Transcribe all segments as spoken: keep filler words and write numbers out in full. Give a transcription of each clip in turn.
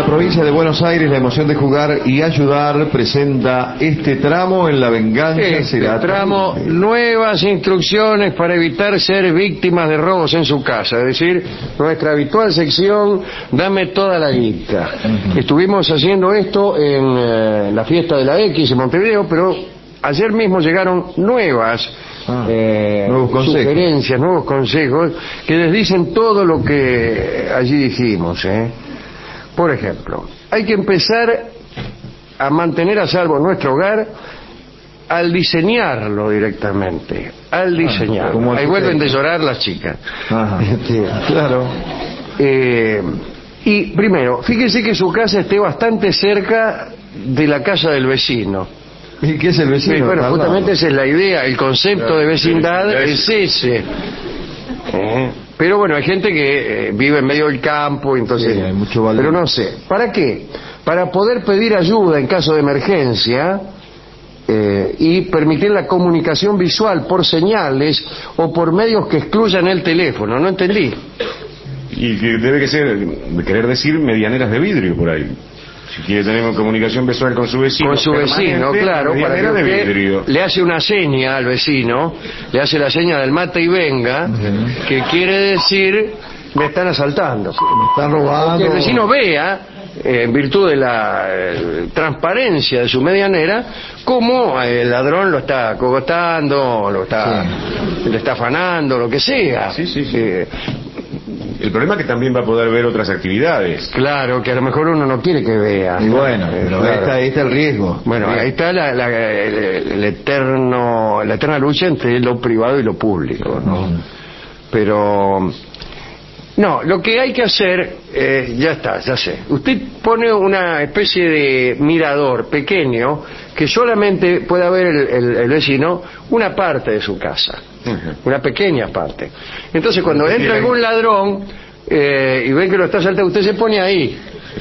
provincia de Buenos Aires, la emoción de jugar y ayudar presenta este tramo en La Venganza Este será tramo, nuevas instrucciones para evitar ser víctimas de robos en su casa. Es decir, nuestra habitual sección, dame toda la guita. Uh-huh. Estuvimos haciendo esto en eh, la fiesta de la X en Montevideo, pero ayer mismo llegaron nuevas Ah, eh, nuevos consejos. sugerencias, nuevos consejos que les dicen todo lo que allí dijimos. ¿eh? Por ejemplo, hay que empezar a mantener a salvo nuestro hogar al diseñarlo directamente, al diseñarlo. Ah, ahí vuelven de llorar las chicas. Ajá. Este, claro. Eh, y primero, fíjese que su casa esté bastante cerca de la casa del vecino. ¿Y qué es el vecino? Sí, bueno, justamente esa es la idea, el concepto de vecindad es ese. ¿Eh? Pero bueno, hay gente que eh, vive en medio del campo, entonces... Sí, hay mucho valor. Pero no sé, ¿para qué? Para poder pedir ayuda en caso de emergencia eh, y permitir la comunicación visual por señales o por medios que excluyan el teléfono. ¿No entendí? Y que debe que ser, querer decir medianeras de vidrio por ahí. Si quiere tener comunicación visual con su vecino, con su vecino, claro, para que usted le hace una seña al vecino, le hace la seña del mate y venga, uh-huh. que quiere decir me están asaltando, sí, me están robando. Que el vecino vea, eh, en virtud de la eh, transparencia de su medianera, cómo el ladrón lo está cogotando, lo está, sí. le está afanando, lo que sea. Sí, sí, sí. Eh, El problema es que también va a poder ver otras actividades. Claro, que a lo mejor uno no quiere que vea. Y bueno, pero claro. ahí, está, ahí está el riesgo. Bueno, ahí está la, la, el, el eterno, la eterna lucha entre lo privado y lo público, ¿no? Mm. Pero... No, lo que hay que hacer, eh, ya está, ya sé. Usted pone una especie de mirador pequeño que solamente pueda ver el, el, el vecino una parte de su casa. Una pequeña parte. Entonces cuando entra algún ladrón eh, y ven que lo está saltando, usted se pone ahí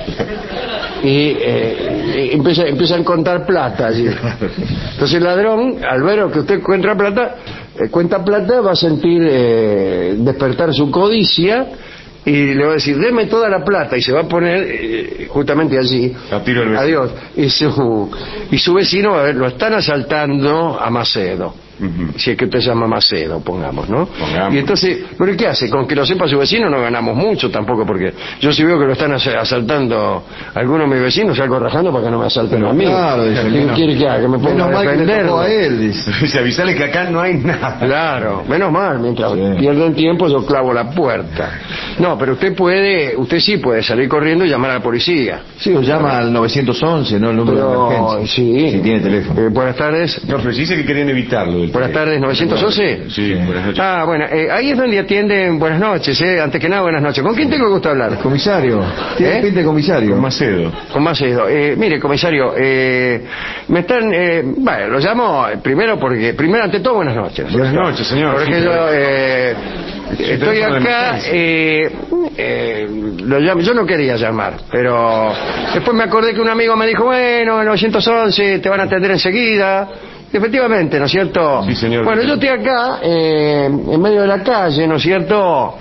y, eh, y empieza, empiezan a contar plata allí. Entonces el ladrón, al ver que usted encuentra plata, eh, cuenta plata, va a sentir eh, despertar su codicia y le va a decir, deme toda la plata, y se va a poner eh, justamente allí. A tiro el vecino. Adiós. Y su, y su vecino, a ver, lo están asaltando a Macedo. Uh-huh. Si es que usted se llama Macedo, pongamos, ¿no? Pongamos. Y entonces, ¿pero qué hace? Con que lo sepa su vecino no ganamos mucho tampoco, porque yo si veo que lo están asaltando a algunos de mis vecinos, salgo rajando para que no me asalten pero a mí. Claro, dice, ¿Quién menos, quiere que haga? Que me ponga menos a mal defenderlo. Que le tocó a él, dice. Dice, avisale que acá no hay nada. Claro, menos mal, mientras sí. pierden tiempo yo clavo la puerta. No, pero usted puede, usted sí puede salir corriendo y llamar a la policía. Sí, o llama al nueve once, ¿no? El número pero, de emergencia. Sí. Si tiene teléfono. Eh, buenas tardes. No, pero dice que querían evitarlo. Buenas tardes, nueve once. Sí, buenas noches. Ah, bueno, eh, ahí es donde atienden. Buenas noches, eh. Antes que nada, buenas noches. ¿Con quién tengo el gusto de hablar? Comisario. Tiene ¿Eh? pinta de comisario. Con Macedo. Con Macedo. Eh, mire, comisario, eh, me están... Eh, bueno, lo llamo primero porque... Primero, ante todo, buenas noches. Buenas noches, señor. Porque sí, yo... Eh, estoy acá... Eh, eh, lo llamo, yo no quería llamar, pero... Después me acordé que un amigo me dijo, bueno, el nueve once te van a atender enseguida... Efectivamente, ¿no es cierto? Sí, señor. Bueno, yo estoy acá, eh, en medio de la calle, ¿no es cierto?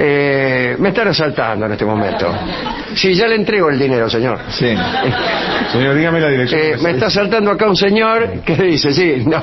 Eh, me están asaltando en este momento. Sí, ya le entrego el dinero, señor. Sí. Señor, dígame la dirección. Eh, me está asaltando acá un señor que dice, sí, no,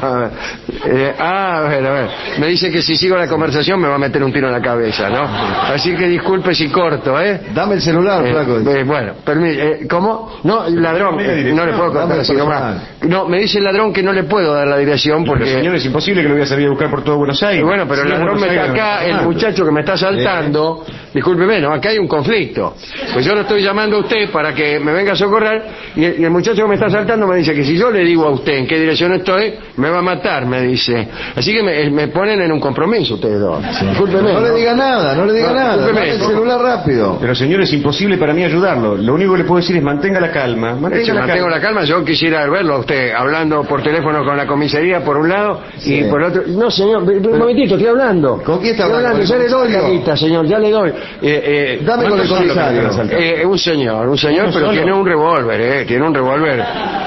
eh, ah, a ver, a ver, me dice que si sigo la conversación me va a meter un tiro en la cabeza, ¿no? Así que disculpe si corto, ¿eh? Dame el celular, eh, flaco. Eh, bueno, permi- eh, ¿cómo? No, ladrón, eh, no le puedo contar así nomás. No, me dice el ladrón que no le puedo dar la dirección porque... Pero, señor, es imposible que lo voy a salir a buscar por todo Buenos Aires. Eh, bueno, pero el ladrón me está acá, el muchacho que me está asaltando, discúlpeme, no, acá hay un conflicto. Pues yo lo estoy llamando a usted para que me venga a socorrer y el, y el muchacho que me está asaltando me dice que si yo le digo a usted en qué dirección estoy, me va a matar, me dice. Así que me, me ponen en un compromiso ustedes dos. Sí. Discúlpeme. No, no le diga nada, no le diga no, nada. Dame el celular rápido. Pero, señor, es imposible para mí ayudarlo. Lo único que le puedo decir es mantenga la calma. Mantenga la mantengo calma. la calma. Yo quisiera verlo a usted hablando por teléfono con la comisaría por un lado sí. y por otro. No, señor, un momentito, estoy hablando. ¿Con quién está hablando? Estoy hablando, ya le doy la lista, señor, ya le doy. Eh, eh, Dame con el comisario. Eh, un señor, un señor, pero tiene un revólver, eh, tiene un revólver.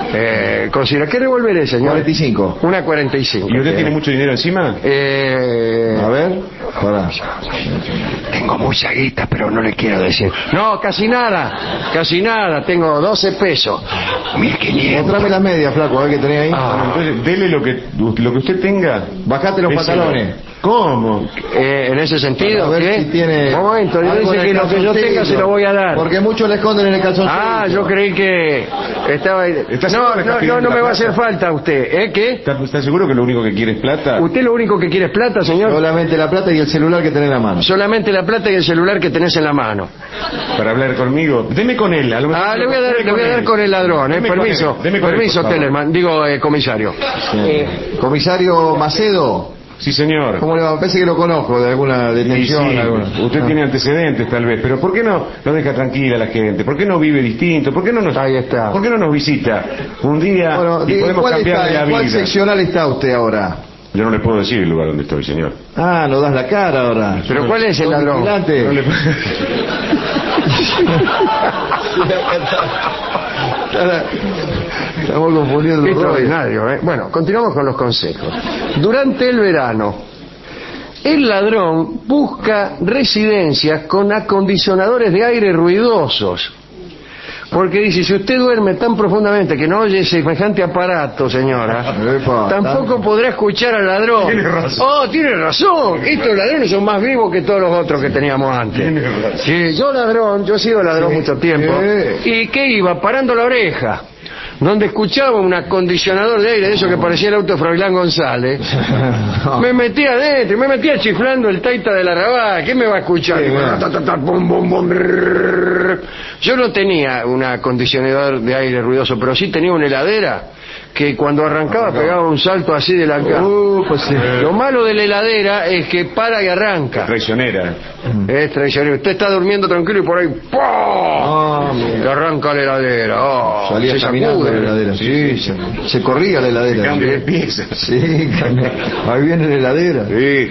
Eh, considera, ¿qué revólver es, señor? cuarenta y cinco. Una cuarenta y cinco. ¿Y usted eh. tiene mucho dinero encima? Eh... A ver, pará. Tengo mucha guita, pero no le quiero decir. No, casi nada, casi nada. Tengo doce pesos. mil quinientos. Mostrame las medias, flaco, a ver qué tenés ahí. Ah, entonces, dele lo que, lo que usted tenga. Bajate los Déselo. pantalones. ¿Cómo? Eh, en ese sentido, Para ver ¿qué? si tiene Un momento, yo algo dice en que el lo que yo calzoncillo. tenga se lo voy a dar. Porque muchos le esconden en el calzoncillo. Ah, yo creí que estaba... ¿Está No, seguro que está no, no, pidiendo no la me va a plata? hacer falta usted. ¿Eh? ¿Qué? ¿Está, está seguro que lo único que quiere es plata? ¿Usted lo único que quiere es plata, señor? Solamente la plata y el celular que tenés en la mano. Solamente la plata y el celular que tenés en la mano. Para hablar conmigo. Deme con él. A lo mejor Ah, le voy a dar, deme le voy a dar él. con el ladrón, ¿eh? Deme con Permiso, él, deme con él, permiso, por favor. Tellerman. Digo, eh, comisario. Sí. Eh, Comisario Macedo, Sí, señor. ¿cómo le va? Parece que lo conozco de alguna Sí, detención. sí. alguna. Usted Ah. tiene antecedentes tal vez, pero ¿por qué no no deja tranquila a la gente? ¿Por qué no vive distinto? ¿Por qué no nos, Ahí está. ¿Por qué no nos visita un día Bueno, y diga, podemos ¿cuál, cambiar está, de la ¿en cuál vida? seccional está usted ahora? Yo no le puedo decir el lugar donde estoy, señor. Ah, no das la cara ahora. ¿Pero cuál es el Sos ladrón? vigilante. No le- Estamos confundiendo Qué los roles. extraordinario, ¿eh? Bueno, continuamos con los consejos. Durante el verano, el ladrón busca residencias con acondicionadores de aire ruidosos. Porque dice, si usted duerme tan profundamente que no oye semejante aparato, señora, Epa, tampoco tanto. podrá escuchar al ladrón. Tiene razón. Oh, tiene razón. Estos ladrones son más vivos que todos los otros que teníamos antes. Tiene razón. Sí, yo ladrón, yo he sido ladrón Sí. mucho tiempo. Sí. ¿Y qué iba? Parando la oreja. Donde escuchaba un acondicionador de aire, de eso que parecía el auto de Froilán González, me metía adentro, me metía chiflando el taita de la rabá. ¿Qué me va a escuchar? Sí, bueno. Ta, ta, ta, bum, bum, bum, brrr. Yo no tenía un acondicionador de aire ruidoso, pero sí tenía una heladera que cuando arrancaba pegaba un salto así de la cama. Uh, pues sí. Lo malo de la heladera es que para y arranca. Traicionera. Es traicionero. Usted está durmiendo tranquilo y por ahí ¡pum! Ah, mira. Le arranca la heladera. Oh, Salía se caminando sacude. la heladera. Sí, se, se corría la heladera. Cambio de pieza. Sí, cambia. Ahí viene la heladera. Sí.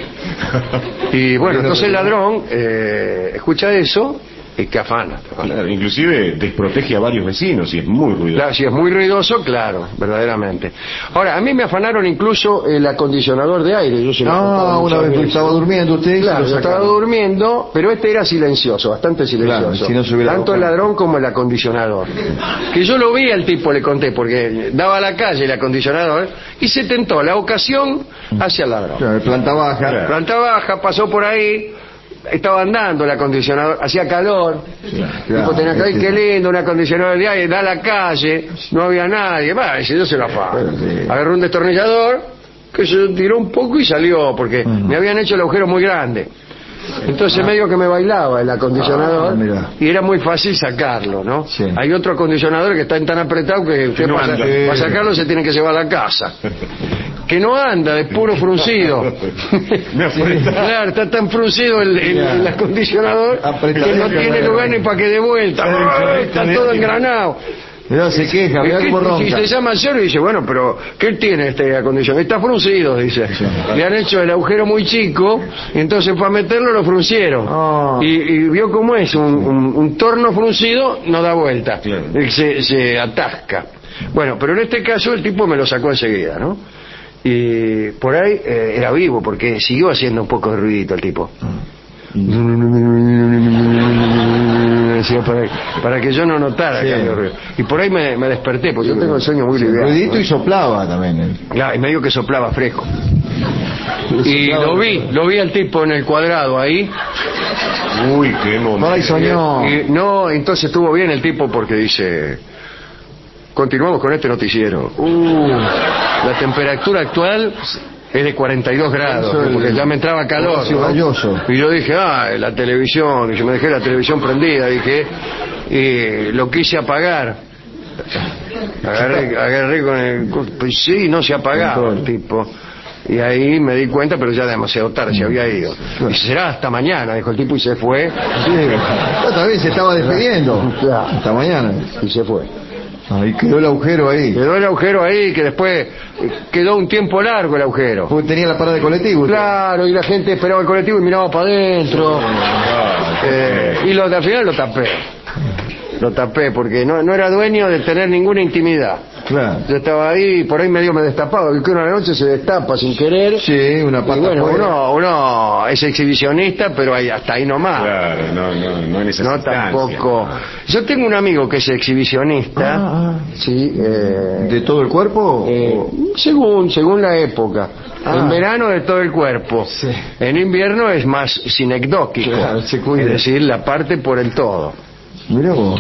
Y bueno, entonces el ladrón eh, escucha eso y te afana. te afana. Claro, inclusive desprotege a varios vecinos y es muy ruidoso. Claro, si es muy ruidoso, claro, verdaderamente. Ahora, a mí me afanaron incluso el acondicionador de aire. Yo se lo he contado No, una muchas vez veces. estaba durmiendo usted. y se Claro, lo yo estaba sacaron. durmiendo, pero este era silencioso, bastante silencioso. Claro, si no se hubiera Tanto el tocado. ladrón como el acondicionador. Que yo lo vi al tipo, le conté, porque daba a la calle el acondicionador y se tentó la ocasión hacia el ladrón. Claro, planta baja. Claro. Planta baja, pasó por ahí, estaba andando el acondicionador, hacía calor. Claro, Tipo, tenía que este- qué lindo, un acondicionador de aire, da a la calle, no había nadie. Va, dice, yo se lo afano. Sí. Agarró un destornillador, que se tiró un poco y salió, porque Ujú. me habían hecho el agujero muy grande. Entonces medio que me bailaba el acondicionador Ah, mira. y era muy fácil sacarlo, ¿no? Sí. Hay otro acondicionador que está tan apretado que usted no para, anda. para sacarlo se tiene que llevar a la casa. Que no anda, de puro fruncido. Me aprieta. Claro, está tan fruncido el, el- Ya. el acondicionador Apretado. que no tiene lugar ni para que dé vuelta. ¡Ah! Está todo engranado. Mirá, se queja, mirá ¿Qué- cómo Y ronca. se llama al señor y dice, bueno, pero ¿qué tiene este acondicionador? Está fruncido, dice. Le han hecho el agujero muy chico, y entonces para meterlo lo fruncieron. Ah. Y, y vio cómo es, un, un- un torno fruncido no da vuelta, Claro. Y se, se atasca. Bueno, pero en este caso el tipo me lo sacó enseguida, ¿no? Y por ahí eh, era vivo, porque siguió haciendo un poco de ruidito el tipo. Decía para, para que yo no notara Sí. que había ruido. Y por ahí me, me desperté, porque yo tengo el sueño muy liviano. Ruidito y soplaba también. eh. Claro, y medio que soplaba fresco. Y Soplaba. lo vi, lo vi al tipo en el cuadrado ahí. Uy, qué momento. Ay, soñó. Y no, entonces estuvo bien el tipo porque dice, continuamos con este noticiero. Uh, la temperatura actual es de cuarenta y dos grados, Eso es porque el- ya me entraba calor, Horacio ¿no? Galloso. Y yo dije, ah, la televisión, y yo me dejé la televisión prendida, dije, y lo quise apagar. Agarré, agarré con el... Pues sí, no se apagaba el tipo. Y ahí me di cuenta, pero ya demasiado tarde, se había ido. Y será hasta mañana, dijo el tipo, y se fue. Sí, otra vez se estaba despidiendo. Claro. Hasta mañana. Y se fue. Ahí quedó el agujero ahí. Quedó el agujero ahí, que después eh, quedó un tiempo largo el agujero. Porque tenía la parada de colectivo. usted. Claro, y la gente esperaba el colectivo y miraba para adentro. Ah, Eh, y lo, al final lo tapé. Lo tapé porque no, no era dueño de tener ninguna intimidad. Claro. Yo estaba ahí, por ahí medio me destapaba, que una noche se destapa sin querer. Sí, una pata Y bueno, fuera. uno, uno es exhibicionista, pero ahí, hasta ahí nomás. Claro, no, no, no en esas No instancias, tampoco. no. Yo tengo un amigo que es exhibicionista. Ah, ah. Sí, eh, ¿De todo el cuerpo? eh, o- según según la época. Ah. En verano de todo el cuerpo. Sí. En invierno es más sinecdóquico. Claro, se cuida. Es decir, la parte por el todo. Mirá vos.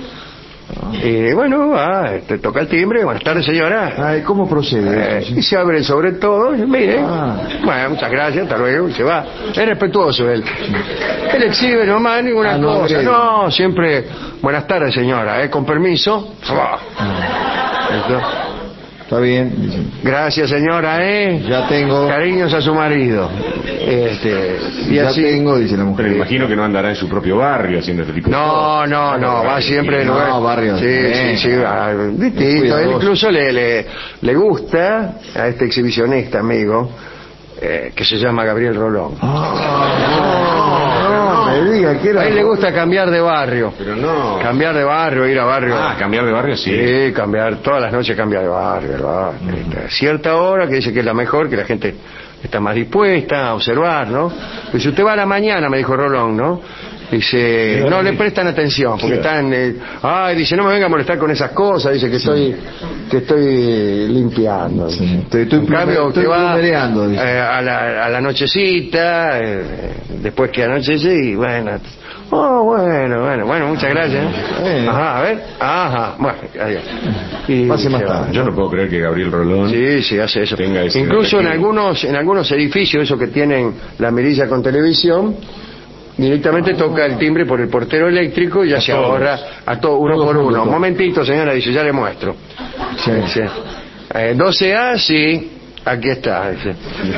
Y bueno, ah, te toca el timbre. Buenas tardes, señora. Ay, ¿cómo procede? Eh, y se abre sobre todo, y mire, Ah. bueno, muchas gracias, hasta luego, y se va. Es respetuoso él. Él exhibe nomás ninguna Ah, no cosa. agrede. No, siempre, buenas tardes, señora, ¿eh? Con permiso. Ah. Esto. Está bien. dice. Gracias, señora, ¿eh? Ya tengo. Cariños a su marido. Este, y Ya así. tengo, dice la mujer. Pero imagino que no andará en su propio barrio haciendo este tipo de No, cosas. no, no, va siempre en No, lugar- barrio. Sí, Bien. sí, sí, ah, distinto. Cuidadoso. Él incluso le, le, le gusta a este exhibicionista amigo, eh, que se llama Gabriel Rolón. Ah, no, no, me diga que era. A él le gusta cambiar de barrio. Pero no. Cambiar de barrio, ir a barrio. Ah, cambiar de barrio, sí. Sí, cambiar, todas las noches cambia de barrio, ¿verdad? A cierta hora que dice que es la mejor, que la gente está más dispuesta a observar, ¿no? Pues si usted va a la mañana, me dijo Rolón, ¿no? Dice, no le prestan atención, porque están, eh, ay, dice, no me venga a molestar con esas cosas, dice que estoy, que estoy limpiando. Sí, estoy- estoy En cambio, plume- usted estoy va plumereando, dice. eh, a, la, a la nochecita, eh, después que anochece y bueno, oh, bueno, bueno, bueno, muchas gracias. Eh. Ajá, a ver, ajá, bueno, adiós. Y Pase más se va. tarde. Yo no puedo creer que Gabriel Rolón... Sí, sí, hace eso. Tenga ese Incluso en atractivo. algunos, en algunos edificios, esos que tienen la mirilla con televisión, directamente toca el timbre por el portero eléctrico y ya A se todos. ahorra a todos, uno Todos por juntos, uno. Un todos. momentito, señora, dice, ya le muestro. Sí. Dice, eh, doce A, sí, aquí está. Dice.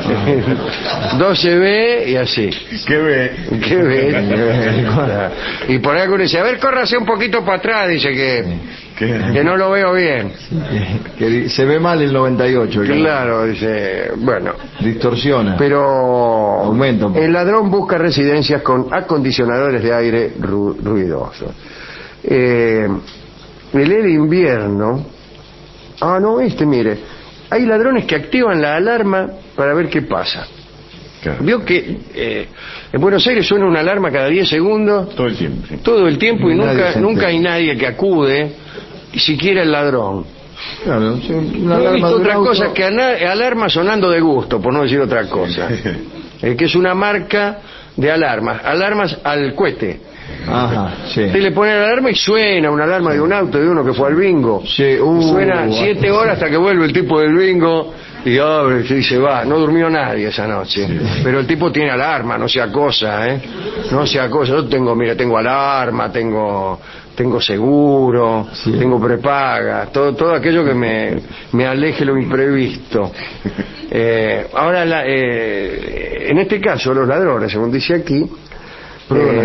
doce B y así. ¿Qué ve? Qué bien. Y por ahí alguno dice, a ver, córrase un poquito para atrás, dice que, ¿Qué? que no lo veo bien. Que di- se ve mal el noventa y ocho. que Claro, dice, bueno. Distorsiona. Pero Aumenta un poco. el ladrón busca residencias con acondicionadores de aire ru- ruidosos. Eh, el de invierno. Ah, no, este, mire. Hay ladrones que activan la alarma para ver qué pasa. Claro. Vio que eh, en Buenos Aires suena una alarma cada diez segundos, Todo el tiempo, sí. todo el tiempo, y Nadie nunca, se nunca entera. hay nadie que acude, ni siquiera el ladrón. Claro, sí, una No he alarma visto de un otra auto. cosa que ana- alarma sonando de gusto, por no decir otra cosa. Eh, que es una marca de alarmas, alarmas al cohete. Ajá, sí. Usted le pone la alarma y suena una alarma de un auto, de uno que fue al bingo. Sí, uh, Suena uh, siete horas hasta que vuelve el tipo del bingo y abre y se va. No durmió nadie esa noche. Pero el tipo tiene alarma, no sea cosa, ¿eh? No sea cosa. Yo tengo, mira, tengo alarma, tengo tengo seguro, Sí. tengo prepaga, todo todo aquello que me, me aleje lo imprevisto. Eh, ahora, la, eh, en este caso, los ladrones, según dice aquí, Perdona. eh,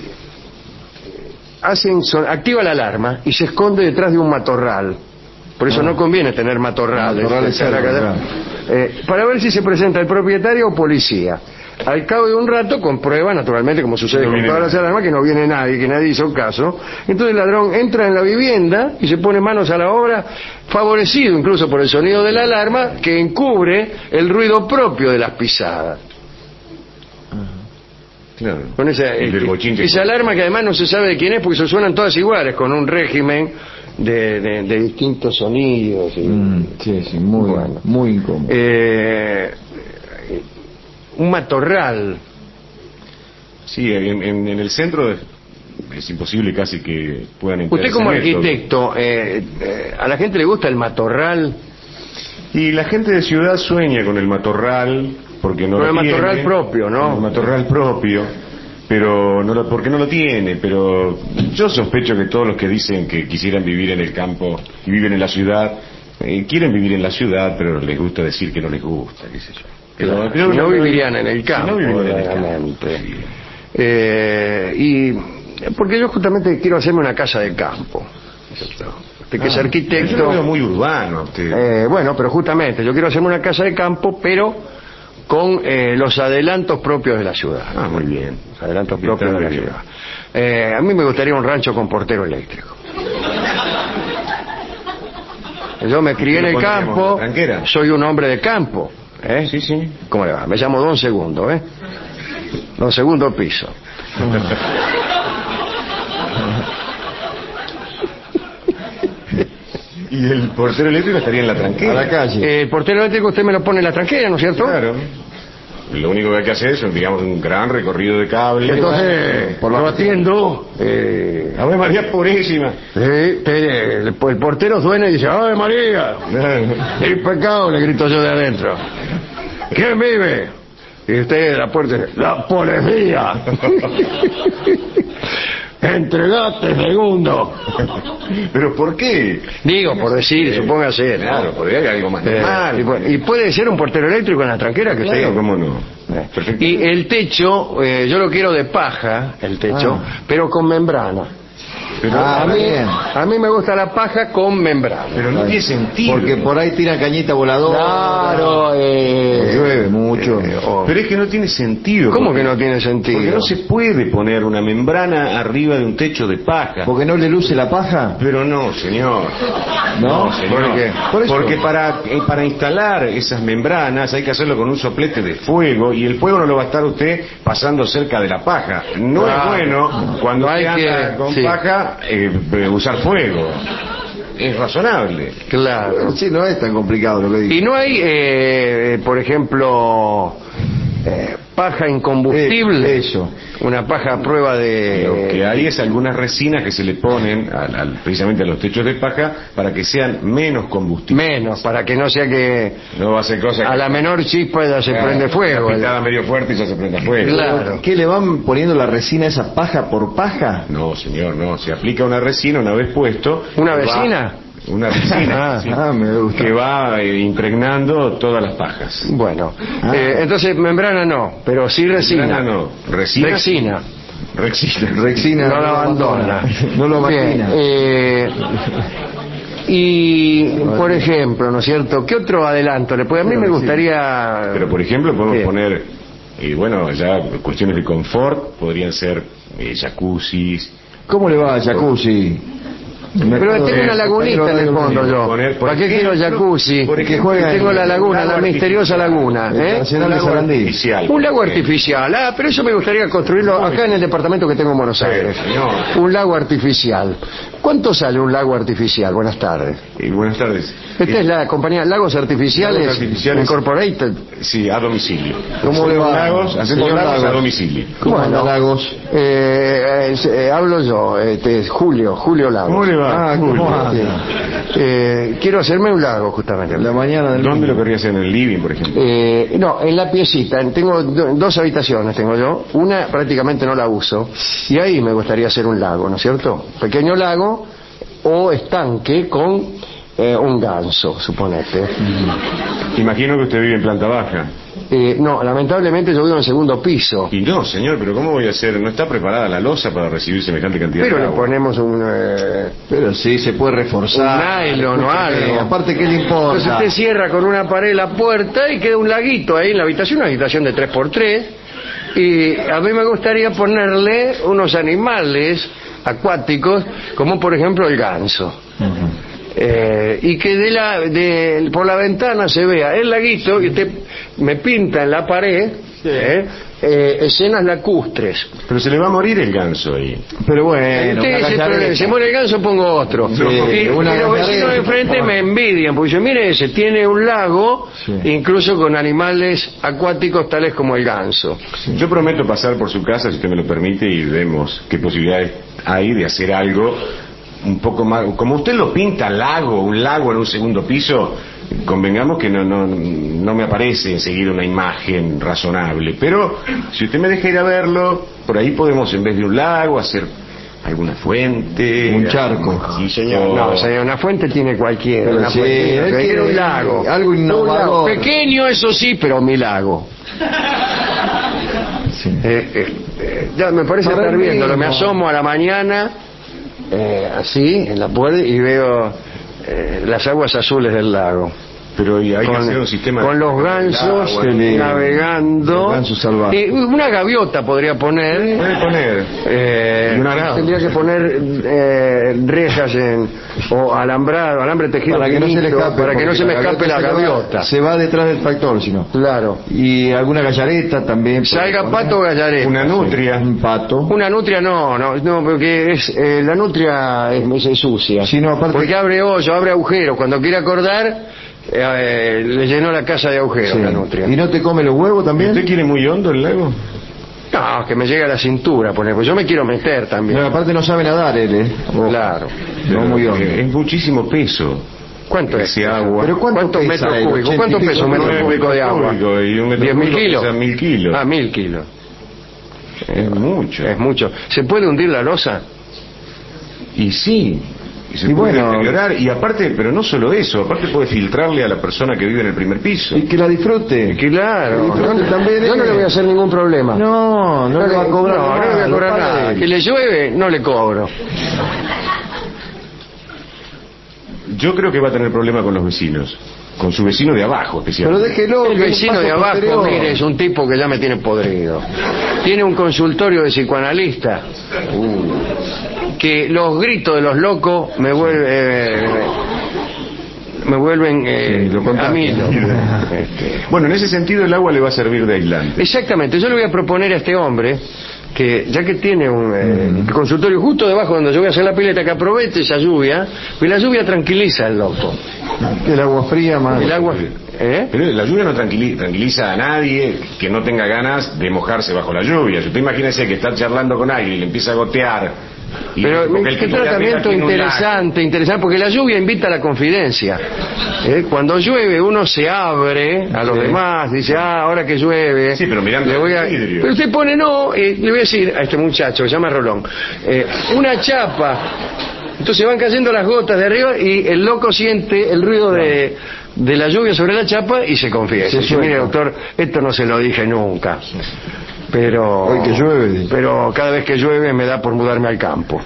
hacen son, activa la alarma y se esconde detrás de un matorral. Por eso Ah. no conviene tener matorrales. Matorrales cerca, claro. Eh, para ver si se presenta el propietario o policía. Al cabo de un rato comprueba, naturalmente, como sucede No con viene todas las nadie. alarmas, que no viene nadie, que nadie hizo caso. Entonces el ladrón entra en la vivienda y se pone manos a la obra, favorecido incluso por el sonido de la alarma, que encubre el ruido propio de las pisadas. Claro. Con esa, El del eh, bochinche. esa alarma que además no se sabe de quién es porque se suenan todas iguales, con un régimen de, de- de distintos sonidos. y- Mm, sí, sí, muy, Bueno. muy incómodo. Eh, un matorral. Sí, en, en- en el centro es, es imposible casi que puedan entrar. Usted como arquitecto, eh, eh, ¿a la gente le gusta el matorral? Y la gente de ciudad sueña con el matorral porque no Con lo el tiene. matorral propio, ¿no? Con el matorral propio, pero no lo, porque no lo tiene. Pero yo sospecho que todos los que dicen que quisieran vivir en el campo y viven en la ciudad eh, quieren vivir en la ciudad, pero les gusta decir que no les gusta, qué sé yo. Pero- pero Si no vivirían en el si campo, no vivirían en el campo, realmente. sí. Eh, y porque yo justamente quiero hacerme una casa de campo. Usted que es Ah, arquitecto. Yo lo veo muy urbano a usted. Eh, bueno, pero justamente yo quiero hacerme una casa de campo, pero con eh, los adelantos propios de la ciudad. Ah, muy bien. Los adelantos Está propios de muy la bien. ciudad. Eh, a mí me gustaría un rancho con portero eléctrico. Yo me crié en el campo, tranquera. soy un hombre de campo. ¿Eh? Sí, sí. ¿Cómo le va? Me llamo Don Segundo, ¿eh? Don Segundo piso. Y el portero eléctrico estaría en la tranquera. A la calle. Eh, el portero eléctrico usted me lo pone en la tranquera, ¿no es cierto? Claro. Lo único que hay que hacer es, digamos, un gran recorrido de cable. Entonces, por lo atiendo. Eh, Ave María Purísima. eh, te- el, el portero suena y dice, ¡Ave María! El pecado, le grito yo de adentro. ¿Quién vive? Y usted de la puerta dice, ¡la policía! Entregate, Segundo. ¿Pero por qué? Digo, por decir, Eh, supóngase. Claro, podría haber algo más Eh, normal. y, bueno, y puede ser un portero eléctrico en la tranquera que Claro, usted... ¿cómo no? Eh, Perfecto. Y el techo, eh, yo lo quiero de paja, el techo, Ah. pero con membrana. Pero, Ah, A mí, bien. a mí me gusta la paja con membrana. pero no tiene sentido. Porque por ahí tiran cañita voladora. Claro, eh, Llueve mucho. eh, oh. Pero es que no tiene sentido. ¿Cómo porque- que no tiene sentido? Porque no se puede poner una membrana arriba de un techo de paja. Porque no le luce la paja. Pero no, señor. ¿No? señor. ¿Por qué? Por eso. Porque para, eh, para instalar esas membranas hay que hacerlo con un soplete de fuego y el fuego no lo va a estar usted pasando cerca de la paja. No Claro. es bueno cuando No hay usted anda que- con sí. paja eh, eh, usar fuego. Es razonable. Claro. Sí, no es tan complicado lo que digo. Y no hay, eh, por ejemplo, eh, paja incombustible. Eh, eso. Una paja a prueba de... Lo que hay es algunas resinas que se le ponen al- al- precisamente a los techos de paja para que sean menos combustibles. Menos, para que no sea que No va a ser cosa a que... la menor chispa ya se Claro, prende fuego. una pintada medio fuerte y ya se prende fuego. Claro. ¿Qué le van poniendo la resina a esa paja por paja? No, señor, no. Se aplica una resina una vez puesto. ¿Una va- vecina? Una resina. Ah, sí, ah, me gusta. que va eh, impregnando todas las pajas. Bueno, Ah. eh, entonces membrana no, pero sí resina. Membrana no. Resina. Resina. Rexina. Rexina No lo abandona. No lo Bien, maquina. eh, y, por ejemplo, ¿no es cierto? ¿Qué otro adelanto le puede? A mí me gustaría... Pero por ejemplo podemos ¿Qué? poner, y bueno, ya cuestiones de confort, podrían ser eh, jacuzzis. ¿Cómo le va a jacuzzi? Me Pero acuerdo tengo de- una lagunita en el fondo yo. Poner, por ¿Para qué quiero ejemplo, jacuzzi? por Que ejemplo, juega Tengo en- la laguna, un la lago misteriosa artificial. laguna. El ¿eh? Nacional Un de lago Sarandí. artificial. Un lago por ejemplo. artificial, ah, pero eso me gustaría construirlo acá en el departamento que tengo en Buenos Aires. señor. Un lago artificial. ¿Cuánto sale un lago artificial? Buenas tardes. Eh, buenas tardes. Esta Eh, es la compañía Lagos Artificiales, Lagos Artificiales. Incorporated. Sí, a domicilio. ¿Cómo le va? Lagos, hacemos Señor lagos a Lagos. domicilio. ¿Cómo anda Bueno. Lagos? Eh, eh, eh, hablo yo, este, Julio, Julio Lagos. ¿Cómo le va? Ah, ¿cómo Julio? anda? Eh, quiero hacerme un lago, justamente. La mañana del ¿Dónde lo querría hacer? ¿En el living, por ejemplo? Eh, no, en la piecita, tengo do- dos habitaciones, tengo yo, una prácticamente no la uso, y ahí me gustaría hacer un lago, ¿no es cierto? Pequeño lago o estanque con eh, un ganso, suponete. Imagino que usted vive en planta baja. Eh, no, lamentablemente yo vivo en segundo piso, Y no, señor, pero ¿cómo voy a hacer? ¿No está preparada la losa para recibir semejante cantidad pero de le agua? ponemos un... eh, Pero sí, se puede reforzar. Un nylon o Escúcheme, algo. Aparte, ¿qué le Entonces importa? usted cierra con una pared la puerta y queda un laguito ahí en la habitación, una habitación de tres por tres, y a mí me gustaría ponerle unos animales acuáticos, como por ejemplo el ganso. Eh, y que de la, de, por la ventana se vea el laguito y usted me pinta en la pared eh, eh, escenas lacustres. Pero se le va a morir el ganso ahí. Pero bueno, Usted una dice, gallareta. pero se muere el ganso, pongo otro. Sí, y una y los vecinos gallareta. de enfrente me envidian, porque dicen, mire ese, tiene un lago, Sí. incluso con animales acuáticos tales como el ganso. Yo prometo pasar por su casa, si usted me lo permite, y vemos qué posibilidades hay de hacer algo un poco más... Como usted lo pinta, lago, un lago en un segundo piso, convengamos que no, no, no me aparece enseguida una imagen razonable. Pero si usted me deja ir a verlo, por ahí podemos, en vez de un lago, hacer alguna fuente... Un charco. Sí, Señor, no, señor, una fuente tiene cualquiera. Pero Una sí, fuente, él pero quiere quiere un lago. algo Un lago. innovador. Pequeño, eso sí, pero mi lago. Sí. Eh, eh, eh, ya me parece Para estar el viéndolo. Me mismo. asomo a la mañana, eh, así, en la puerta, y veo eh, las aguas azules del lago. Pero y hay con, que hacer un sistema con de- los gansos agua, le- navegando. los gansos salvajes. Eh, una gaviota podría poner. Puede poner. Eh, Y un arado. tendría que poner eh, rejas en, o alambrado, alambre tejido Para que no se le finito, escape. para que no porque se me escape la se le va- gaviota. Se va detrás del tractor, si no. Claro. Y alguna gallareta también. Salga puede poner. pato o gallareta. Una nutria. Un pato. Una nutria no, no, no, porque es, eh, la nutria es, es sucia. Sí, no, aparte- Porque abre hoyo, abre agujeros. Cuando quiere acordar, eh, eh, le llenó la casa de agujeros Sí. la nutria. ¿Y no te come los huevos también? ¿Usted quiere muy hondo el lago? No, que me llega a la cintura, poner, pues yo me quiero meter también. No, aparte no sabe nadar él, ¿eh? Ojo. Claro. No muy hondo. Eh, Es muchísimo peso. ¿Cuánto es? Ese agua. Pero ¿cuánto ¿Cuántos pesa metros el cúbicos? ochenta ¿Cuánto y pico? pesa un metro Nueve cúbico de metros agua? cúbicos, y un metro ¿Diez mil cúbico kilos? pesa mil kilos. Ah, mil kilos. Es mucho. Es mucho. ¿Se puede hundir la losa? Y sí. Y se Y puede bueno. deteriorar. Y aparte, pero no solo eso, aparte puede filtrarle a la persona que vive en el primer piso. Y que la disfrute. Claro. Disfrute Yo, también, yo no eh. le voy a hacer ningún problema. No, no, le va a cobrar No, no nada, le voy a lo cobrar paga nada. él. Que le llueve, no le cobro. Yo creo que va a tener problema con los vecinos. Con su vecino de abajo, Pero especialmente. déjelo. El que es un vecino paso de abajo, posterior. mire, es un tipo que ya me tiene podrido. Tiene un consultorio de psicoanalista. Que los gritos de los locos me vuelven... eh, me vuelven eh, Sí, lo a contagian. mí. lo- este. Bueno, en ese sentido el agua le va a servir de aislante. Exactamente, yo le voy a proponer a este hombre que ya que tiene un eh, consultorio justo debajo donde yo voy a hacer la pileta, que aproveche esa lluvia, y la lluvia tranquiliza al loco. El agua fría más. El agua... ¿eh? Pero la lluvia no tranquili- tranquiliza a nadie que no tenga ganas de mojarse bajo la lluvia. Si usted imagínese que está charlando con alguien y le empieza a gotear. Y Pero porque el qué tipo de tratamiento arriba tiene un interesante, interesante, porque la lluvia invita a la confidencia. ¿Eh? Cuando llueve uno se abre a los Sí. demás, dice, ah, ahora que llueve. Sí, pero mirando le voy a... el vidrio. Pero usted pone, no, eh, le voy a decir a este muchacho, que se llama Rolón, eh, una chapa. Entonces van cayendo las gotas de arriba y el loco siente el ruido de, de la lluvia sobre la chapa y se confiesa. Se Dice, suelta. mire, doctor, esto no se lo dije nunca. Pero, Hoy que llueve. pero cada vez que llueve me da por mudarme al campo.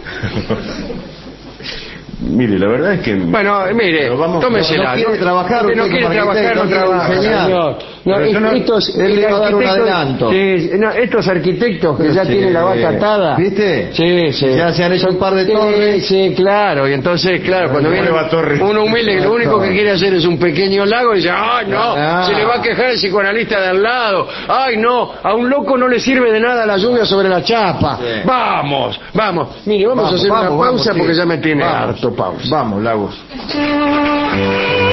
Mire, la verdad es que... Bueno, mire, Pero vamos- tómesela. no quiere trabajar, Usted no usted quiere como trabajar, no arquitecto, trabaja, quiere enseñar. señor. No, Pero es- yo no- estos, él le va a dar un arquitectos- adelanto. sí, no, estos arquitectos que ya Sí. tienen la vaca atada. ¿Viste? Sí, sí. Ya se han hecho un par de Sí, torres. Sí, claro. Y entonces, claro, cuando viene Nueva torre. uno humilde que lo único que quiere hacer es un pequeño lago y dice, ¡ay, no! Ah. Se le va a quejar el psicoanalista de al lado. ¡Ay, no! A un loco no le sirve de nada la lluvia sobre la chapa. Sí. Vamos, vamos. Mire, vamos, Vamos, a hacer vamos, una pausa vamos, sí. porque ya me tiene Vamos. harto pausa. Vamos, Lagos.